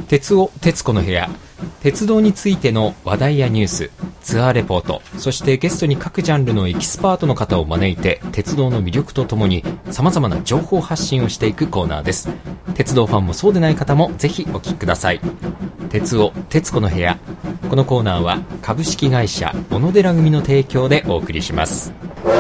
鉄尾鉄子の部屋、鉄道についての話題やニュース、ツアーレポート、そしてゲストに各ジャンルのエキスパートの方を招いて鉄道の魅力とともに様々な情報発信をしていくコーナーです。鉄道ファンもそうでない方もぜひお聞きください。鉄尾鉄子の部屋、このコーナーは株式会社小野寺組の提供でお送りします。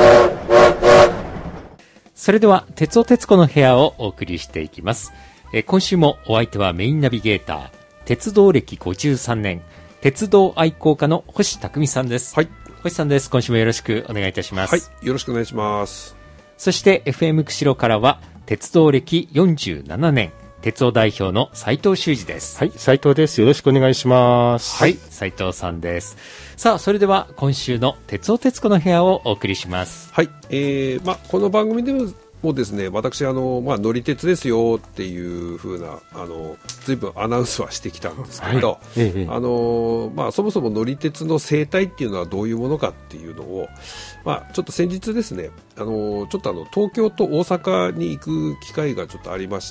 それでは鉄尾鉄子の部屋をお送りしていきます。今週もお相手はメインナビゲーター、鉄道歴53年、鉄道愛好家の星匠さんです。 はい。 星さんです。今週もよろしくお願いいたします。 はい。よろしくお願いします。 そして FM 釧路からは、鉄道歴47年、鉄道代表の斉藤修二です。 はい、斉藤です。よろしくお願いします。 はい、斉藤さんです。さあ、それでは今週の鉄尾鉄子の部屋をお送りします。 はい。この番組でもですね、私乗り鉄ですよっていう風な随分アナウンスはしてきたんですけど、はい、そもそも乗り鉄の生態っていうのはどういうものかっていうのを、ちょっと先日ですね、ちょっと東京と大阪に行く機会がちょっとありまして、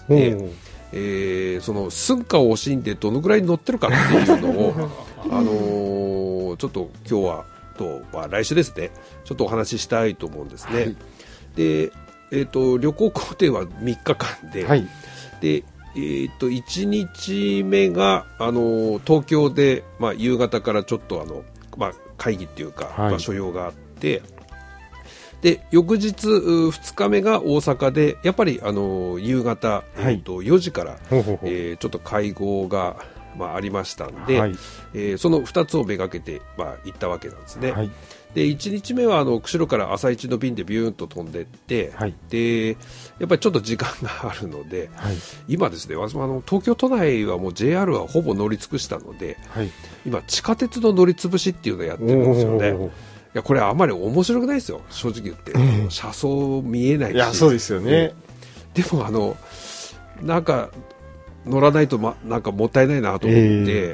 その寸暇を惜しんでどのぐらい乗ってるかっていうのをちょっと今日は来週ですね、ちょっとお話ししたいと思うんですね。はい、で旅行工程は3日間で、はい、で1日目が東京で、夕方からちょっと会議っていうか、はい、所用があって、で翌日2日目が大阪でやっぱり夕方、はい、4時からちょっと会合が、ありましたんで、はい、その2つをめがけて、行ったわけなんですね。はい、で1日目は釧路から朝一の便でビューンと飛んでって、はい、でやっぱりちょっと時間があるので、はい、今ですね、私も東京都内はもう JR はほぼ乗り尽くしたので、はい、今地下鉄の乗り潰しっていうのをやってるんですよね。いやこれあんまり面白くないですよ、正直言って。車窓見えないし。いやそうですよね。 でもなんか乗らないと、なんかもったいないなと思って、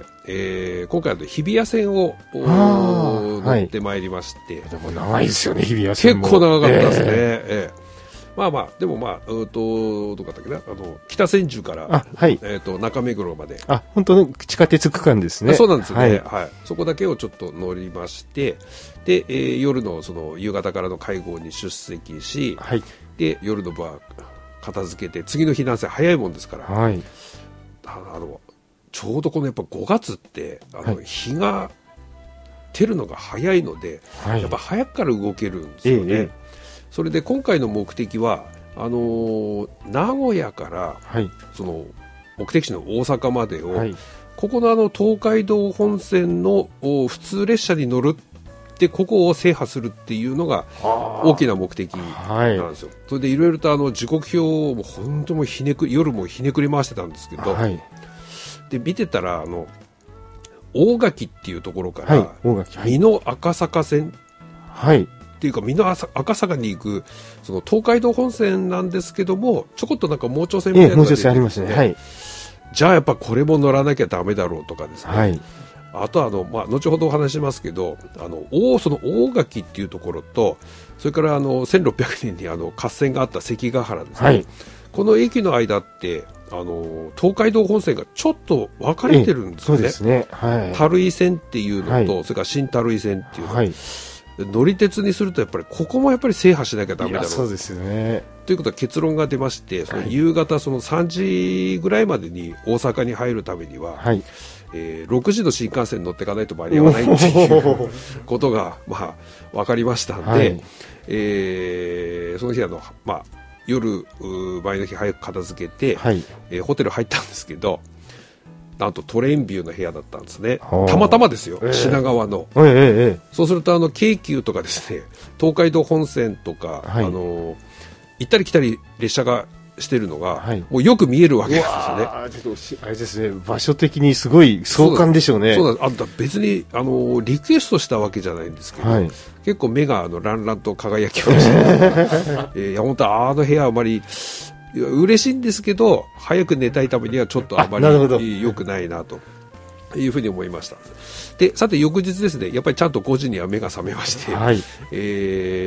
今回日比谷線を乗ってまいりまして、 でも長いですよね、日比谷線も。 結構長かったですね。でもどこだったっけな、北千住から、はい、中目黒まで。 本当の地下鉄区間ですね。 そうなんですよね。はい。そこだけをちょっと乗りまして、で、夜の夕方からの会合に出席し、はい、で夜の部は片付けて、次の日なんせ早いもんですから。はい、ちょうどこのやっぱ5月って日が照るのが早いので、はい、やっぱ早くから動けるんですよね。それで今回の目的は名古屋から、はい、その目的地の大阪までを、はい、ここの東海道本線の普通列車に乗るってここを制覇するっていうのが大きな目的なんですよ。はい、それでいろいろと時刻表も本当も夜もひねくり回してたんですけど、はい、で見てたら大垣っていうところから、はい、美濃赤坂線、はい、っていうか美濃赤坂に行くその東海道本線なんですけども、ちょこっとなんか盲腸線みたいなのが出てきて、ありますね。はい、じゃあやっぱこれも乗らなきゃダメだろうとかですね。はい、あと後ほどお話しますけど、その大垣っていうところと、それから1600年に合戦があった関ヶ原ですね。はい、この駅の間って東海道本線がちょっと分かれてるんですよね。そうですね。はい、垂井線っていうのと、はい、それから新垂井線っていうの、はい、乗り鉄にするとやっぱりここもやっぱり制覇しなきゃダメだろう。そうですよね。ということは結論が出まして、その夕方その3時ぐらいまでに大阪に入るためには、はい、6時の新幹線に乗っていかないと間に合わないっていうことが分かりましたんで、はい、その日夜前の日早く片付けて、はい、ホテル入ったんですけど、なんとトレインビューの部屋だったんですね。たまたまですよ、品川の。そうすると京急とかですね、東海道本線とか、はい、行ったり来たり列車がしてるのが、はい、もうよく見えるわけですよね。 あれですね、場所的にすごい壮観でしょうね。 そうなんです。別にリクエストしたわけじゃないんですけど、はい、結構目がランランと輝きました、いや本当は部屋あまり嬉しいんですけど、早く寝たいためにはちょっとあまり良くないなというふうに思いました。でさて翌日ですね、やっぱりちゃんと5時には目が覚めまして、はい、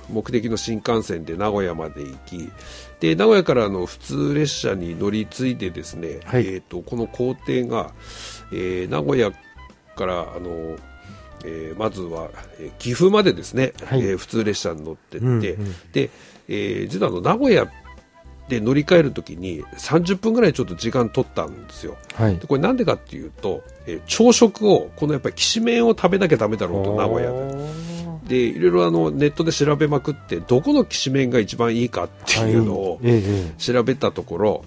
目的の新幹線で名古屋まで行き、で名古屋から普通列車に乗り継いでですね、 はい、 この工程が、名古屋からまずは岐阜までですね、はい、普通列車に乗ってって、うんうん、で、実は名古屋で乗り換えるときに30分ぐらいちょっと時間取ったんですよ、はい、でこれなんでかっていうと、朝食をこのやっぱりきしめんを食べなきゃダメだろうと名古屋でいろいろネットで調べまくってどこのきしめんが一番いいかっていうのを調べたところ、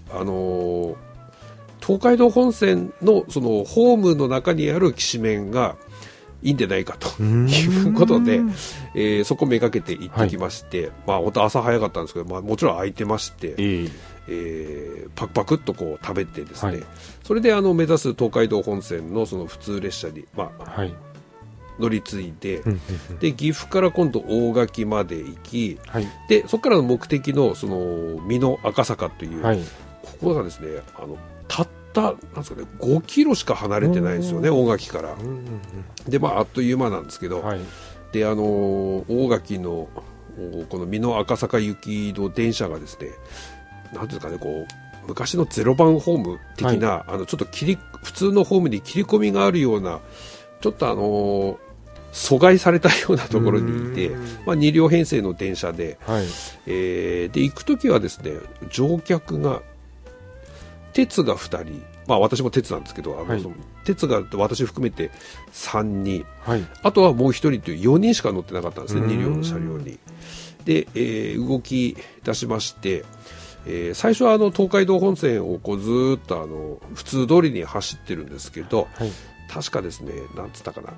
東海道本線のそのホームの中にあるきしめんがいいんじゃないかということで、そこめがけて行ってきまして、はい、まあ本当朝早かったんですけど、まあ、もちろん空いてまして、パクパクっとこう食べてですね、はい、それで目指す東海道本線のその普通列車に、まあはい、乗り継いで、で岐阜から今度大垣まで行き、はい、でそこからの目的のその美濃赤坂という、はい、ここがですねたったなんですかね、5キロしか離れてないんですよね、大垣から。で、まあ、あっという間なんですけど、はい、で大垣のこの美濃赤坂行きの電車がですね、なんていうかね、こう昔の0番ホーム的な、はい、ちょっと普通のホームに切り込みがあるような、ちょっと阻害されたようなところにいて、まあ、2両編成の電車で、はい、で行くときはですね、乗客が鉄が2人、まあ、私も鉄なんですけど、はい、鉄が私含めて3人、はい、あとはもう1人という4人しか乗ってなかったんですね、2両の車両に。で、動き出しまして、最初は東海道本線をこうずっと普通通りに走ってるんですけど、はい、確かですね、なんつったかな、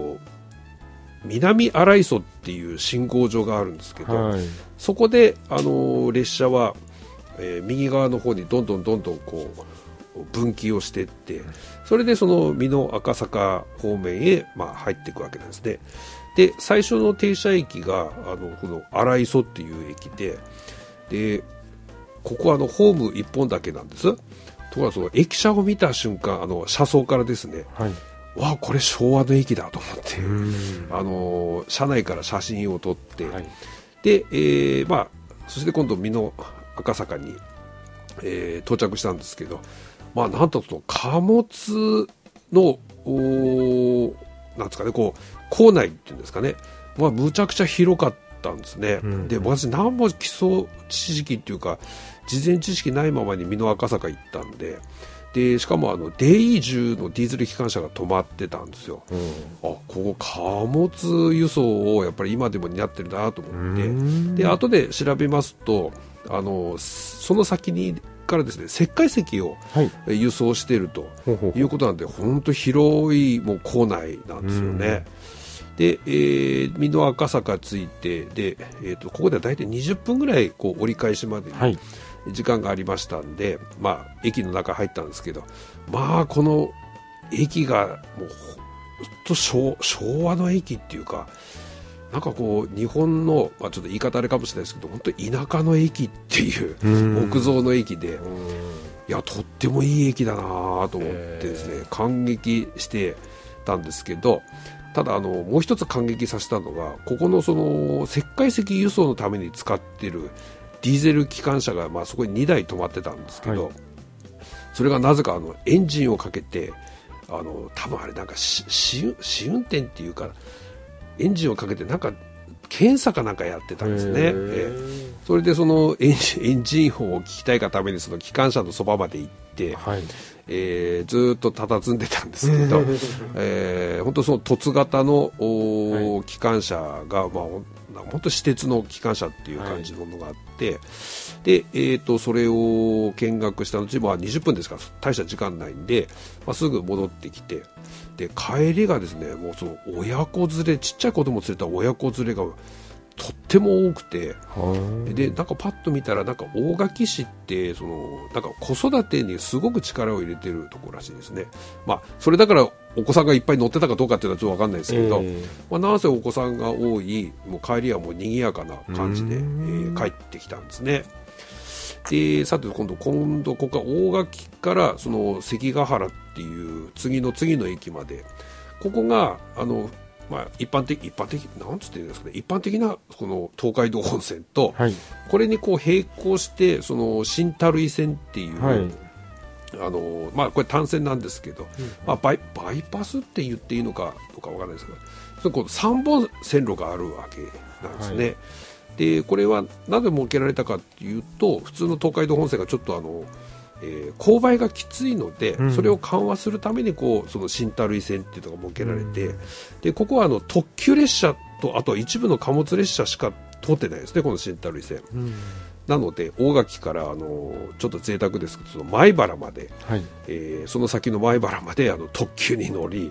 南新井磯っていう信号所があるんですけど、はい、そこで列車は右側の方にどんどんこう分岐をしていって、それでその美濃赤坂方面へ、まあ、入っていくわけなんですね。で最初の停車駅がこの荒磯っていう駅で、ここはホーム1本だけなんです。ところがその駅舎を見た瞬間、車窓からですね、はい、わあこれ昭和の駅だと思って、車内から写真を撮って、はい、で、まあ、そして今度美濃赤坂に、到着したんですけど、まあ、なんとその貨物のなんですかね、こう構内っていうんですかね、まあ、むちゃくちゃ広かったんですね、で私何も基礎知識っていうか事前知識ないままに美濃赤坂行ったんでしかもDE10のディーゼル機関車が止まってたんですよ、ここ貨物輸送をやっぱり今でも担ってるなと思って、で後で調べますとその先にからですね、石灰石を輸送しているということなんで、本当広いもう構内なんですよね。で、美濃赤坂着いて、で、ここでは大体20分ぐらいこう折り返しまでに時間がありましたんで、まあ、駅の中入ったんですけど、まあこの駅がもう本当昭和の駅っていうか、なんかこう日本の、まあ、ちょっと言い方あれかもしれないですけど、本当に田舎の駅っていう木造の駅で、いやとってもいい駅だなと思ってですね、感激してたんですけど、ただもう一つ感激させたのが、ここのその石灰石輸送のために使っているディーゼル機関車が、まあ、そこに2台止まってたんですけど、はい、それがなぜかエンジンをかけて多分あれなんか試運転っていうか、エンジンをかけてなんか検査かなんかやってたんですね。それでそのエンジン音を聞きたいがためにその機関車のそばまで行って、はい、ずっと佇んでたんですけど、本当その凸型の、はい、機関車が、まあ、本当私鉄の機関車っていう感じのものがあって、はい、で、それを見学した後、まあ、20分ですから大した時間ないんで、まあ、すぐ戻ってきて、で帰りがですね、もうその親子連れ、ちっちゃい子供連れた親子連れがとっても多くて、でなんかパッと見たらなんか大垣市ってなんか子育てにすごく力を入れてるところらしいですね。まあそれだからお子さんがいっぱい乗ってたかどうかっていうのはちょっと分かんないですけど、まあ、なんせお子さんが多い、もう帰りはもう賑やかな感じで、帰ってきたんですね。でさて今度ここが大垣からその関ヶ原っていう次の駅まで、ここが一般的なんつっていうんですかね、一般的なこの東海道本線と、 はい、 これにこう並行してその新樽井線っていう、 はい、 これ単線なんですけど、バイパスって言っていいのかどうかわからないですけど、その3本線路があるわけなんですね。はい、でこれはなぜ設けられたかっていうと、普通の東海道本線がちょっと勾配がきついので、それを緩和するためにその新樽井線っていうのが設けられて、でここは特急列車とあとは一部の貨物列車しか通ってないですね、この新樽井線。なので大垣からちょっと贅沢ですけど、その米原まで、はい、その先の米原まで特急に乗り、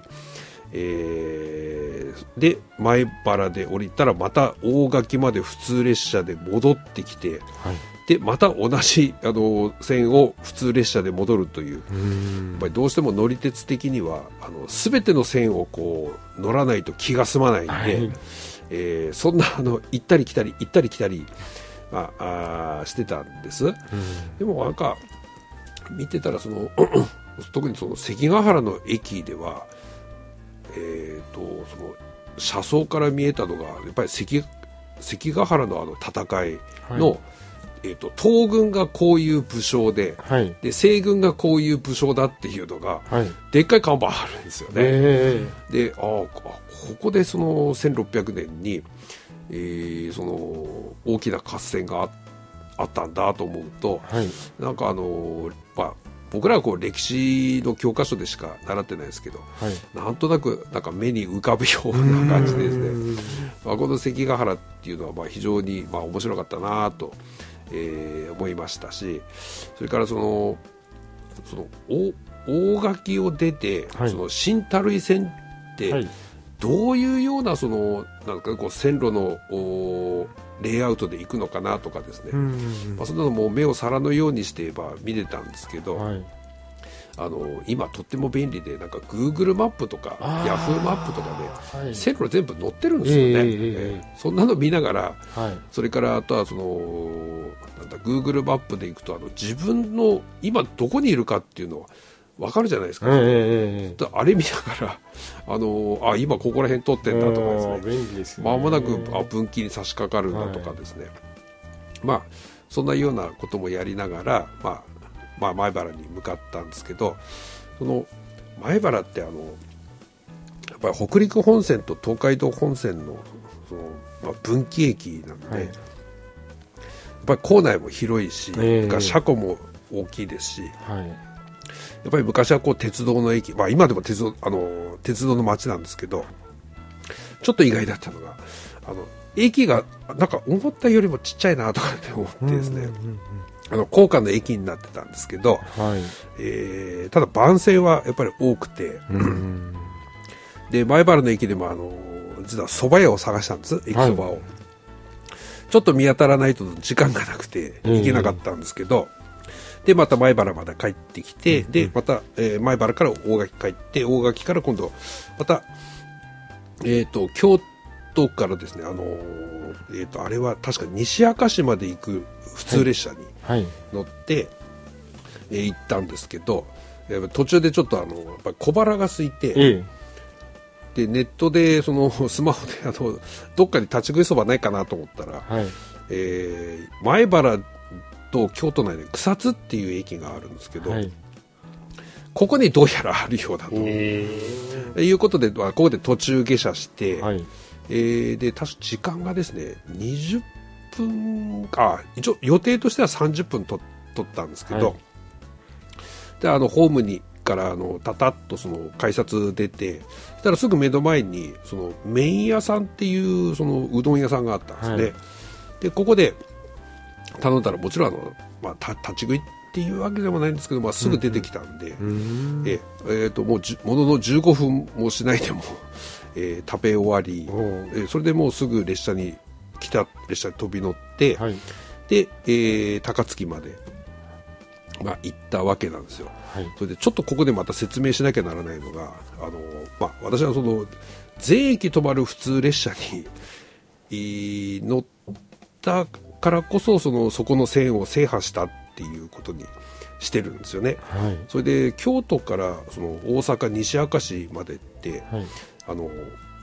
で米原で降りたらまた大垣まで普通列車で戻ってきて、はい、でまた同じ線を普通列車で戻るという、やっぱりどうしても乗り鉄的には全ての線をこう乗らないと気が済まないんで、はい、そんな行ったり来たりしてたんです。でもなんか見てたら特にその関ヶ原の駅では、その車窓から見えたのがやっぱり関ヶ原の戦いの、はい、東軍がこういう武将で、はい、で西軍がこういう武将だっていうのが、はい、でっかい看板あるんですよね。でここでその1600年にその大きな合戦があったんだと思うと、はい、なんか僕らはこう歴史の教科書でしか習ってないですけど、はい、なんとなくなんか目に浮かぶような感じでですね、この関ヶ原っていうのは非常に面白かったなと、思いましたし、それからその大垣を出て、はい、その新樽井線って、はい、どういうようななんかこう線路のレイアウトで行くのかなとかですね、そんなのも目を皿のようにして見てたんですけど、はい、今とっても便利でなんか Google マップとか Yahoo マップとかで、はい、線路全部載ってるんですよね。そんなの見ながら、はい、それからあとはなんだ Google マップで行くと自分の今どこにいるかっていうのは分かるじゃないですか。あれ見ながら今ここら辺通ってんだとかですね、 便利ですね。 間もなく分岐に差し掛かるんだとかですね、はい、そんなようなこともやりながら、米原に向かったんですけど、その米原ってやっぱり北陸本線と東海道本線の分岐駅なので、はい、やっぱり構内も広いし、車庫も大きいですし、はい、やっぱり昔は鉄道の駅、今でも鉄道の街なんですけど、ちょっと意外だったのが駅がなんか思ったよりもちっちゃいなとかって思ってですね、高架の駅になってたんですけど、はい、ただ番線はやっぱり多くて、で米原の駅でも実は蕎麦屋を探したんです、駅蕎麦を、はい、ちょっと見当たらないと時間がなくて行けなかったんですけど、でまた米原まで帰ってきて、でまた、米原から大垣帰って、大垣から今度また、京都からですね、あれは確か西明石まで行く普通列車に乗って、行ったんですけど、途中でちょっとやっぱり小腹が空いて、でネットでスマホでどっかに立ち食いそばないかなと思ったら、はい、米原と京都内で草津っていう駅があるんですけど、はい、ここにどうやらあるようだということで、ここで途中下車して、はい、で確か時間がですね20分か、一応予定としては30分取ったんですけど、はい、でホームにからタタッと改札出て、そしたらすぐ目の前に麺屋さんっていううどん屋さんがあったんですね、はい、でここで頼んだら、もちろん立ち食いっていうわけでもないんですけど、すぐ出てきたんで、もうものの15分もしないでも、食べ終わり、それでもうすぐ列車に飛び乗って、はい、で、高槻まで、行ったわけなんですよ、はい、それでちょっとここでまた説明しなきゃならないのが、私は全駅止まる普通列車に乗ったからこそ、そこの線を制覇したっていうことにしてるんですよね、はい、それで京都から大阪西明石までって、はい、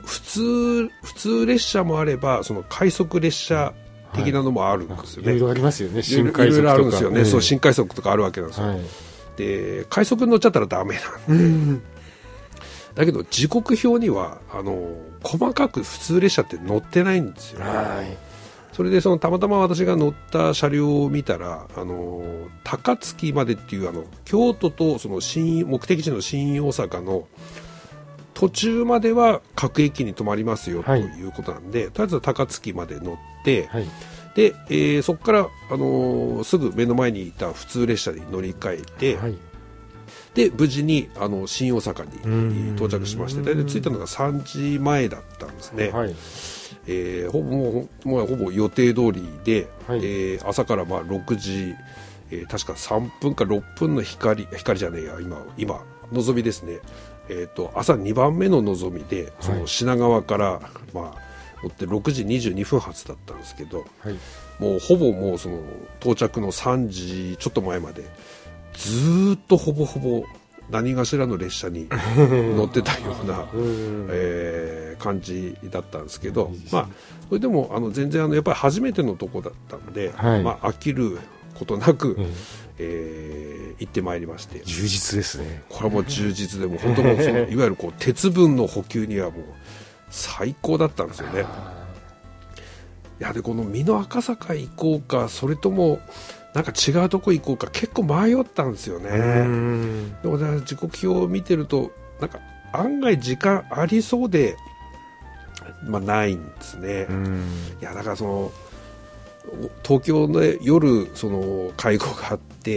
普通列車もあれば、その快速列車的なのもあるんですよね。 いろいろありますよね。新快速とか。 いろいろあるんですよね。そう、新快速とかあるわけなんですよ。で、快速に乗っちゃったらダメなんで。だけど、時刻表には、細かく普通列車って載ってないんですよね。それで、たまたま私が乗った車両を見たら、高槻までっていう、京都とその目的地の新大阪の途中までは各駅に止まりますよということなんで、とりあえず高槻まで乗って、で、そこから、すぐ目の前にいた普通列車に乗り換えて、で無事に新大阪に到着しまして、大体着いたのが3時前だったんですね。ほぼ予定通りで、朝から6時、確か3分か6分の光じゃねえや、今のぞみですね。朝2番目ののぞみで、その品川から乗って6時22分発だったんですけど、もうほぼその到着の3時ちょっと前までずーっとほぼ何かしらの列車に乗ってたような感じだったんですけど、それでも全然やっぱり初めてのとこだったんで、飽きることなく、行ってまいりまして、 充実ですね。 これはもう充実で、もう本当もういわゆる鉄分の補給にはもう最高だったんですよね。いやで、この美濃赤坂行こうか、それともなんか違うとこ行こうか、結構迷ったんですよね。でも時刻表を見てると、なんか案外時間ありそうで、ないんですね。いやだから東京で夜会合があって、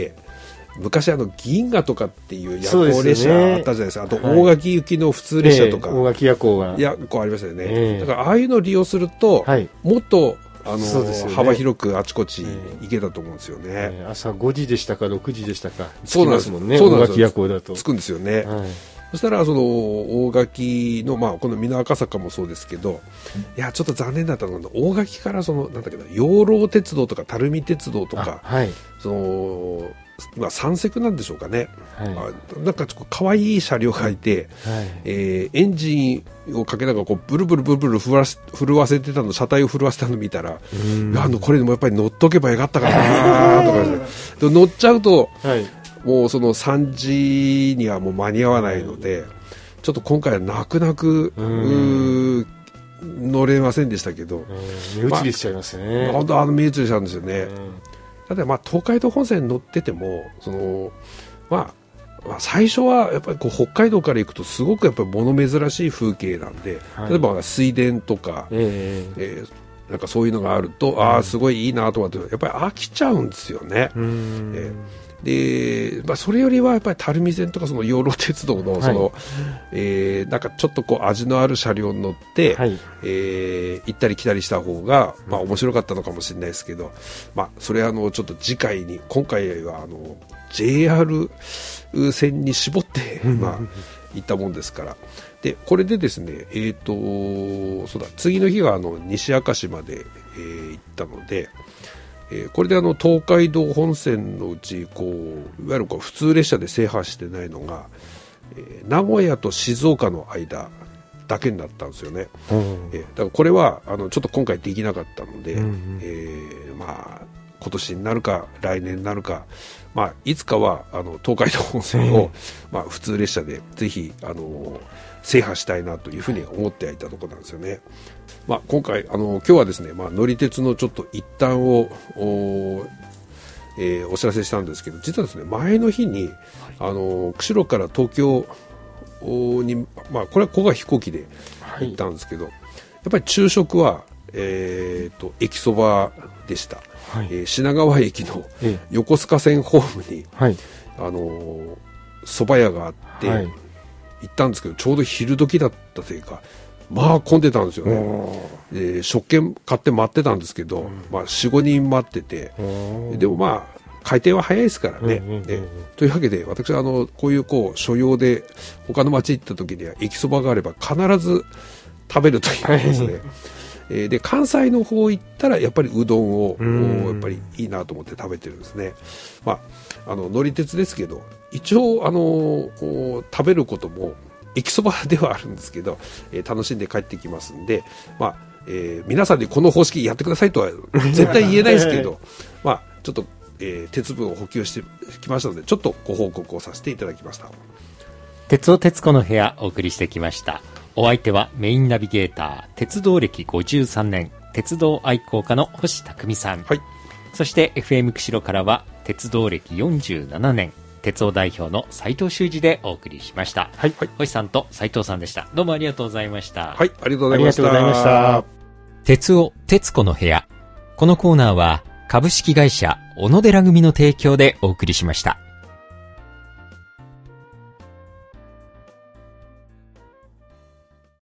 昔銀河とかっていう夜行列車あったじゃないですか。あと大垣行きの普通列車とか、 大垣夜行がありましたよね。だからああいうのを利用すると、もっと幅広くあちこち行けたと思うんですよね。 朝5時でしたか6時でしたか。 そうなんですもんね。 大垣夜行だと着くんですよね。そしたら大垣のこの美濃赤坂もそうですけど、いやちょっと残念だったのが、大垣からなんだっけな、養老鉄道とか垂水鉄道とか、今三セなんでしょうかね。なんかちょっと可愛い車両がいて、エンジンをかけながらブルブル震わせてたの、車体を震わせたの見たら、これでもやっぱり乗っとけばよかったかなとか乗っちゃうと、もう3時にはもう間に合わないので、ちょっと今回は泣く乗れませんでしたけど、 目移りしちゃいますね。 本当目移りしちゃうんですよね。ただ東海道本線乗ってても最初はやっぱり北海道から行くとすごくやっぱり物珍しい風景なんで、例えば水田とか、なんかそういうのがあると、すごいいいなと思って、やっぱり飽きちゃうんですよね。で、それよりはやっぱり垂水線とか養老鉄道のなんかちょっと味のある車両に乗って、行ったり来たりした方が面白かったのかもしれないですけど、それはちょっと次回に、今回はJR 線に絞って行ったもんですから。でこれでですね、そうだ、次の日が西明石まで、行ったので、これで東海道本線のうちいわゆる普通列車で制覇してないのが、名古屋と静岡の間だけになったんですよね。だからこれはちょっと今回できなかったので、今年になるか来年になるか、いつかは東海道本線を、普通列車でぜひ制覇したいなというふうに思っていたところなんですよね。今回今日はですね、乗り鉄のちょっと一端をお知らせしたんですけど、実はですね、前の日に釧路から東京に、これはここが飛行機で行ったんですけど、やっぱり昼食は駅そばでした。品川駅の横須賀線ホームに蕎麦屋があって、行ったんですけど、ちょうど昼時だったというか、混んでたんですよね。食券買って待ってたんですけど、4、5人待ってて、でも回転は早いですからね。というわけで、私はこういう所用で他の町行った時には駅そばがあれば必ず食べるというですね。で関西の方行ったらやっぱりうどんをやっぱりいいなと思って食べてるんですね。乗り鉄ですけど、一応食べることも駅そばではあるんですけど、楽しんで帰ってきますんで、皆さんにこの方式やってくださいとは絶対言えないですけどちょっと、鉄分を補給してきましたので、ちょっとご報告をさせていただきました。 鉄尾鉄子の部屋お送りしてきました。お相手はメインナビゲーター、鉄道歴53年鉄道愛好家の星匠さん、そして FM 釧路からは鉄道歴47年鉄道代表の斉藤修二でお送りしました。星さんと斉藤さんでした。どうもありがとうございました。 ありがとうございました。 鉄尾鉄子の部屋、このコーナーは株式会社小野寺組の提供でお送りしました。